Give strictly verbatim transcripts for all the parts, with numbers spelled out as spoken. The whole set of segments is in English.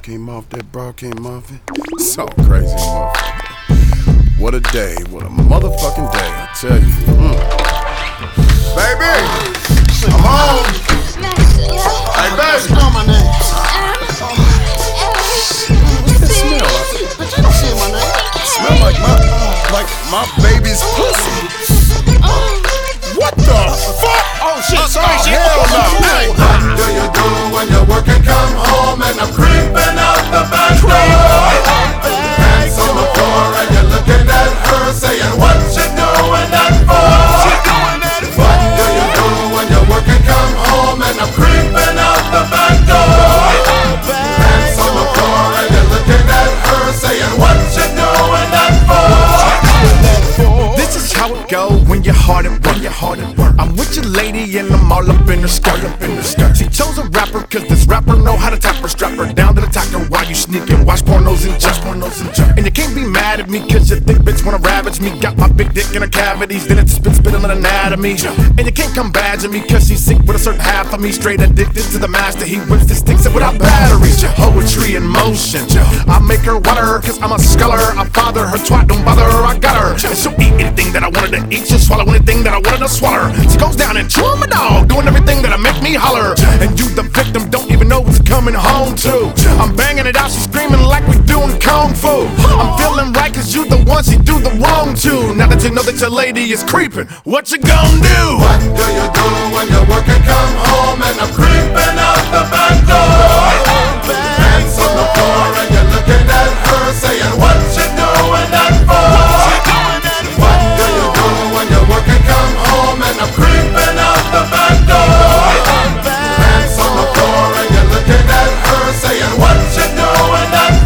came off, that bra came off it. So crazy, motherfucker. What a day, what a motherfucking day, I tell you. Mm. Baby, I'm home. Hey, baby. Know my name. What's that smell? But you don't see my name. It smell like my, like my baby's pussy. What the fuck? Oh shit, sorry, Oh, shit. hell no. Hey. What do you do when you're working, come home and I'm creeping out the back door? Hands on the floor and you're looking at her saying, what you doing that for? What do you do when you're working, come home and I'm creeping out the back door? Hands on the floor and you're looking at her saying, what you doing that for? This is how it go when you're hard at work. You're hard at work. I'm with your lady and I'm all up in her skirt. Up in her skirt. She chose a rapper cause this rapper know how to tap her, strap her down to the tacker while you sneak and watch pornos and just pornos and junk. And you can't be mad at me cause you think bitch wanna ravage me. Got my big dick in her cavities, then it's spit spit on anatomy. And you can't come badging me cause she's sick with a certain half of me. Straight addicted to the master, he whips the sticks up without batteries. Poetry in motion. I make her water cause I'm a scholar. I father her twat, don't bother her, I got her. And she'll eat anything that I wanted to eat, she'll swallow anything that I wanted to swallow. She goes down and chew my dog, doing everything that'll make me holler. And you the victim don't even know what's coming home to. I'm banging it out, she's screaming like we doing kung fu. I'm feeling right cause you the one she do the wrong to. Now that you know that your lady is creeping, what you gon' do? What do you do when you're working, come home and I'm creeping out the back door? Hands on the floor and you're looking at her saying, what you doing that for? What do you do when you're working, come home and I'm creeping out the back door? Hands on the floor and you're looking at her saying, what you doing that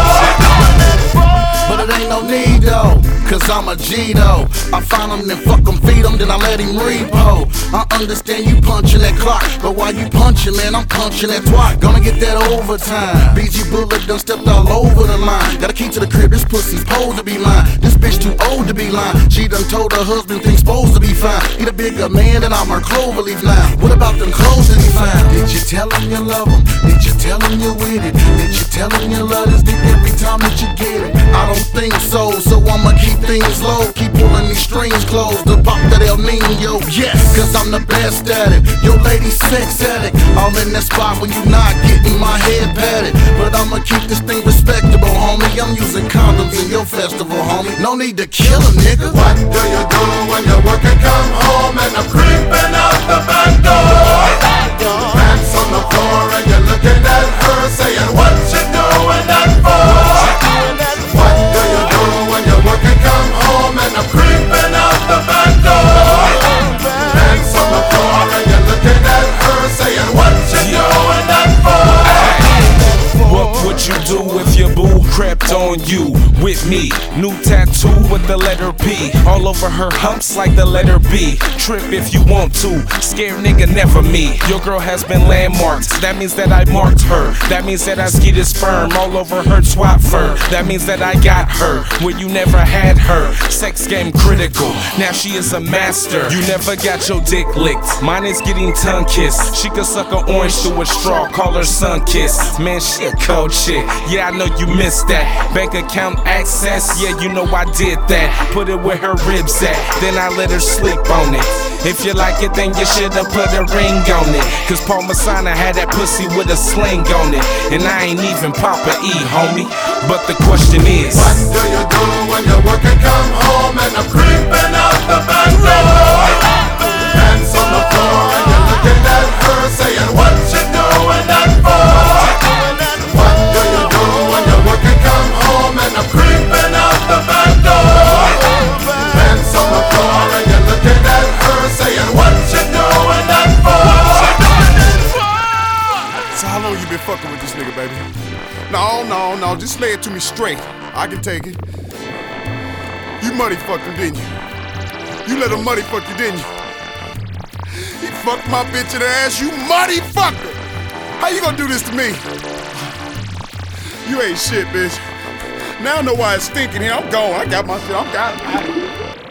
for? But it ain't no need though, cause I'm a G though. I find him, then fuck him, feed him, then I let him repo. I understand you punching that clock, but while you punching, man, I'm punching that twat. Gonna get that overtime. B G Bullet done stepped all over the line. Got a key to the crib, this pussy's supposed to be mine. This bitch too old to be lying. She done told her husband things supposed to be fine. He the bigger man than I'm her clover leaf now. What about them clothes that he found? Did you tell him you love him? Did you tell him you're with it? Did you tell him you love this dick every time that you get it? I don't think so, so I'ma keep things low. Keep pulling these strings closed to pop that El Nino. Yes, cause I'm the best at it. Your lady sex addict. All in that spot when you not getting my head patted. But I'ma keep this thing respectable, homie. I'm using condoms in your festival, homie. No need to kill a nigga. What do you do when you're working, come home and I'm creeping out the back door? Hands on the floor and you're looking at her saying, what you doing that for? What do you do when you're working, come home and I'm creeping out the back door? Hands on the floor and you're looking at her saying, what you doing that for? What would you do if your boo crept on you with me? New tattoo with the letter P all over her humps like the letter B. Trip if you want to, scared nigga never me. Your girl has been landmarked, that means that I marked her. That means that I skeeted sperm all over her twat fur. That means that I got her where you never had her. Sex game critical, now she is a master. You never got your dick licked, mine is getting tongue kissed. She could suck an orange through a straw, call her sun kiss. Man, she a cold chick, yeah I know you missed that. Bank account access, yeah you know I did that. Put it where her ribs at, then I let her sleep on it. If you like it then you should've put a ring on it. Cause Paul Masana had that pussy with a sling on it. And I ain't even Papa E, homie. But the question is, what do you do when you're working, come home and I'm creeping out the back door? Hands on the floor and you're looking at her saying, what you doing that for? What do you do when you're working, come home and I'm creeping out the back door? Hands on the floor and you're looking at her saying, what you doing that for? So how long you been fucking with this nigga, baby? No, no, no, just lay it to me straight. I can take it. You money fucked him, didn't you? You let him money fuck you, didn't you? He fucked my bitch in the ass, you money fucker! How you gonna do this to me? You ain't shit, bitch. Now I know why it's stinking here. I'm gone. I got my shit. I'm got it.